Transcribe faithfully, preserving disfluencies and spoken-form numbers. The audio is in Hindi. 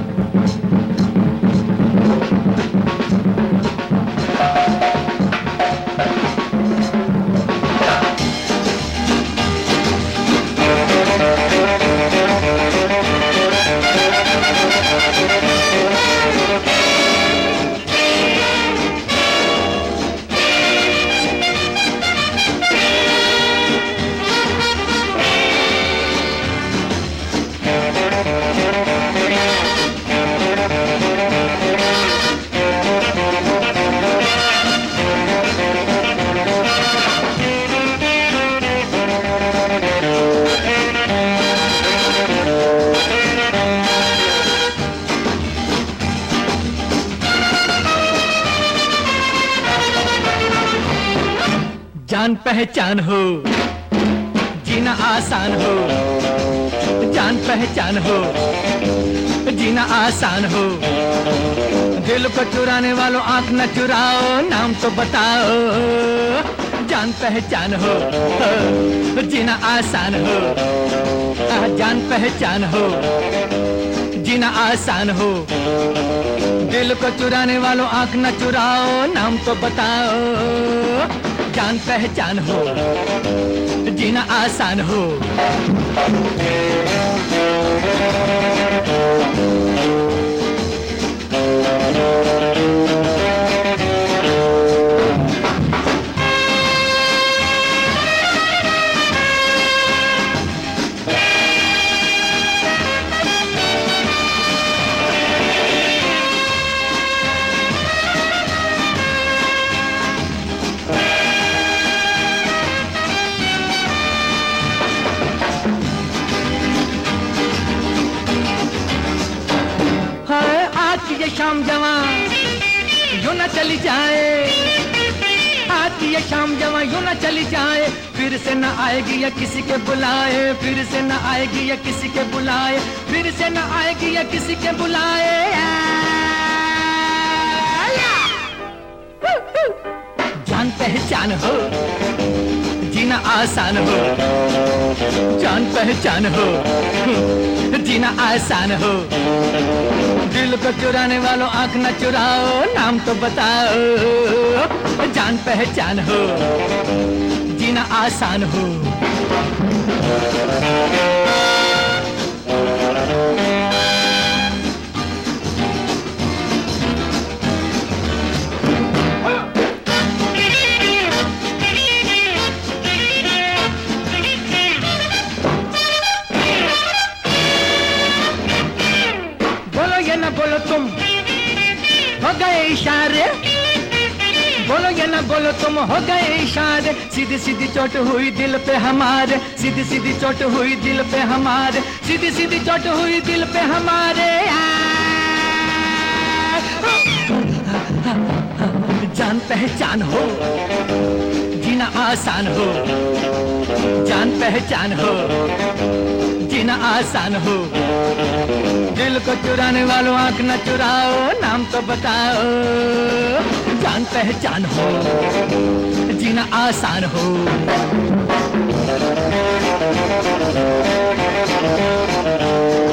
जान पहचान हो, जीना आसान हो, जान पहचान हो, जीना आसान हो। दिल को चुराने वालों आंख न चुराओ, नाम तो बताओ। जान पहचान हो, जीना आसान हो, जान पहचान हो, जीना आसान हो। दिल को चुराने वालों आंख न चुराओ, नाम तो बताओ। जान पहचान हो, जीना आसान हो। ये शाम जवां यूं न चली जाए, आज ये शाम जवां यूं न चली जाए। फिर से न आएगी या किसी के बुलाए, फिर से न आएगी या किसी के बुलाए, फिर से न आएगी या किसी के बुलाए। जान पहचान हो, जीना आसान हो, जान पहचान हो, जीना आसान हो। दिल को चुराने वालों आंख न चुराओ, नाम तो बताओ। जान पहचान हो, जीना आसान हो। बोलो तुम हो गए इशारे, बोलो या ना बोलो तुम हो गए इशारे। सीधी सीधी चोट हुई दिल पे हमारे, सीधी सीधी चोट हुई दिल पे हमारे, सीधी सीधी चोट हुई दिल पे हमारे। जान पहचान हो, जीना आसान हो, जान पहचान हो, जीना आसान हो। दिल को चुराने वालों आंख न चुराओ, नाम तो बताओ। जान पहचान हो, जीना आसान हो।